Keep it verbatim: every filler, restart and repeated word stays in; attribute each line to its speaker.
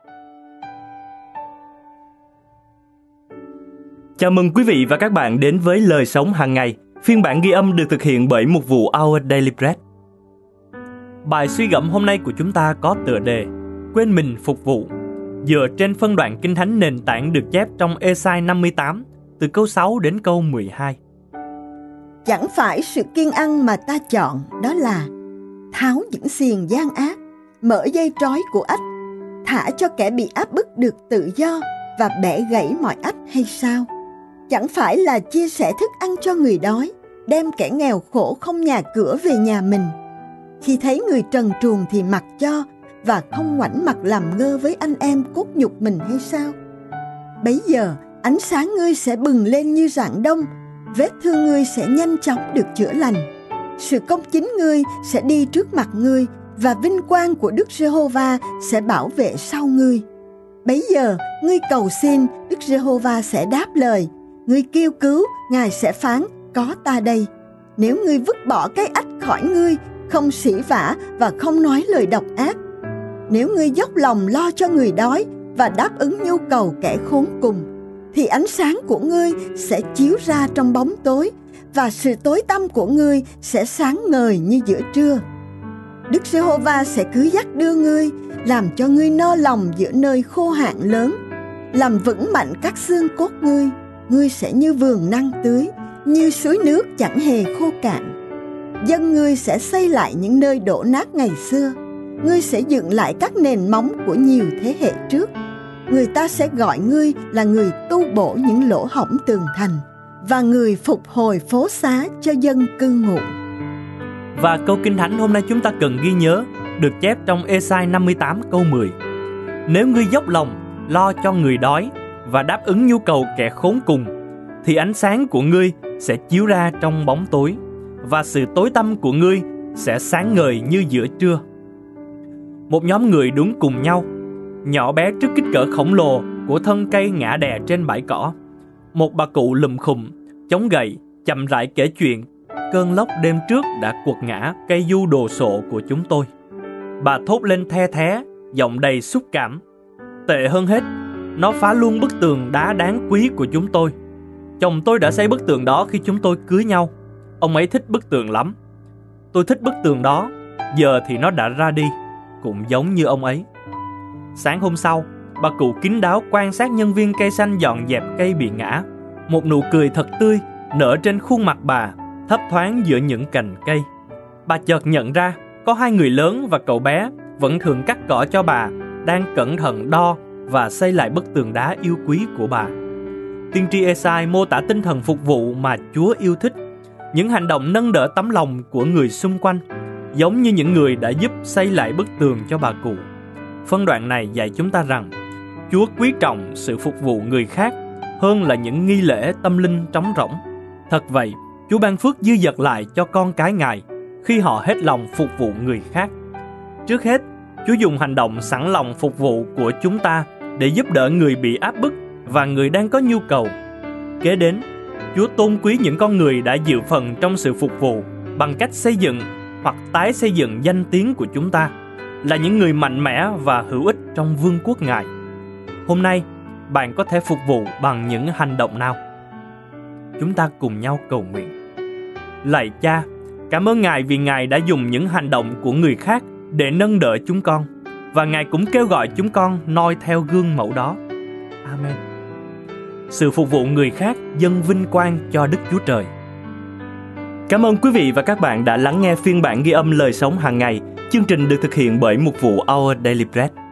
Speaker 1: Chào mừng quý vị và các bạn đến với Lời Sống Hàng Ngày. Phiên bản ghi âm được thực hiện bởi mục vụ Our Daily Bread. Bài suy gẫm hôm nay của chúng ta có tựa đề Quên mình phục vụ, dựa trên phân đoạn Kinh Thánh nền tảng được chép trong Ê-sai năm mươi tám, từ câu sáu đến câu mười hai.
Speaker 2: Chẳng phải sự kiêng ăn mà ta chọn, đó là tháo những xiềng gian ác, mở dây trói của ách, thả cho kẻ bị áp bức được tự do và bẻ gãy mọi ách hay sao? Chẳng phải là chia sẻ thức ăn cho người đói, đem kẻ nghèo khổ không nhà cửa về nhà mình. Khi thấy người trần truồng thì mặc cho, và không ngoảnh mặt làm ngơ với anh em cốt nhục mình hay sao? Bấy giờ ánh sáng ngươi sẽ bừng lên như rạng đông, vết thương ngươi sẽ nhanh chóng được chữa lành. Sự công chính ngươi sẽ đi trước mặt ngươi, và vinh quang của Đức Giê-hô-va sẽ bảo vệ sau ngươi. Bấy giờ ngươi cầu xin, Đức Giê-hô-va sẽ đáp lời. Ngươi kêu cứu, Ngài sẽ phán, có ta đây. Nếu ngươi vứt bỏ cái ách khỏi ngươi, không sỉ vả và không nói lời độc ác. Nếu ngươi dốc lòng lo cho người đói và đáp ứng nhu cầu kẻ khốn cùng, thì ánh sáng của ngươi sẽ chiếu ra trong bóng tối, và sự tối tăm của ngươi sẽ sáng ngời như giữa trưa. Đức Giê-hô-va sẽ cứ dắt đưa ngươi, làm cho ngươi no lòng giữa nơi khô hạn lớn, làm vững mạnh các xương cốt ngươi. Ngươi sẽ như vườn năng tưới, như suối nước chẳng hề khô cạn. Dân ngươi sẽ xây lại những nơi đổ nát ngày xưa. Ngươi sẽ dựng lại các nền móng của nhiều thế hệ trước. Người ta sẽ gọi ngươi là người tu bổ những lỗ hổng tường thành, và người phục hồi phố xá cho dân cư ngụ.
Speaker 1: Và câu Kinh Thánh hôm nay chúng ta cần ghi nhớ được chép trong Ê-sai năm mươi tám câu mười. Nếu ngươi dốc lòng lo cho người đói và đáp ứng nhu cầu kẻ khốn cùng, thì ánh sáng của ngươi sẽ chiếu ra trong bóng tối, và sự tối tăm của ngươi sẽ sáng ngời như giữa trưa. Một nhóm người đứng cùng nhau, nhỏ bé trước kích cỡ khổng lồ của thân cây ngã đè trên bãi cỏ. Một bà cụ lùm khùm, chống gậy, chậm rãi kể chuyện cơn lốc đêm trước đã quật ngã cây du đồ sộ của chúng tôi. Bà thốt lên the thé, giọng đầy xúc cảm. Tệ hơn hết, nó phá luôn bức tường đá đáng quý của chúng tôi. Chồng tôi đã xây bức tường đó khi chúng tôi cưới nhau. Ông ấy thích bức tường lắm. Tôi thích bức tường đó, giờ thì nó đã ra đi, cũng giống như ông ấy. Sáng hôm sau, bà cụ kín đáo quan sát nhân viên cây xanh dọn dẹp cây bị ngã. Một nụ cười thật tươi nở trên khuôn mặt bà, thấp thoáng giữa những cành cây. Bà chợt nhận ra có hai người lớn và cậu bé vẫn thường cắt cỏ cho bà, đang cẩn thận đo và xây lại bức tường đá yêu quý của bà. Tiên tri Ê-sai mô tả tinh thần phục vụ mà Chúa yêu thích, những hành động nâng đỡ tấm lòng của người xung quanh, giống như những người đã giúp xây lại bức tường cho bà cụ. Phân đoạn này dạy chúng ta rằng Chúa quý trọng sự phục vụ người khác hơn là những nghi lễ tâm linh trống rỗng. Thật vậy, Chúa ban phước dư dật lại cho con cái Ngài khi họ hết lòng phục vụ người khác. Trước hết, Chúa dùng hành động sẵn lòng phục vụ của chúng ta để giúp đỡ người bị áp bức và người đang có nhu cầu. Kế đến, Chúa tôn quý những con người đã dự phần trong sự phục vụ bằng cách xây dựng hoặc tái xây dựng danh tiếng của chúng ta, là những người mạnh mẽ và hữu ích trong vương quốc Ngài. Hôm nay, bạn có thể phục vụ bằng những hành động nào? Chúng ta cùng nhau cầu nguyện. Lạy Cha, cảm ơn Ngài vì Ngài đã dùng những hành động của người khác để nâng đỡ chúng con, và Ngài cũng kêu gọi chúng con noi theo gương mẫu đó. Amen. Sự phục vụ người khác dâng vinh quang cho Đức Chúa Trời. Cảm ơn quý vị và các bạn đã lắng nghe phiên bản ghi âm Lời Sống Hàng Ngày. Chương trình được thực hiện bởi mục vụ Our Daily Bread.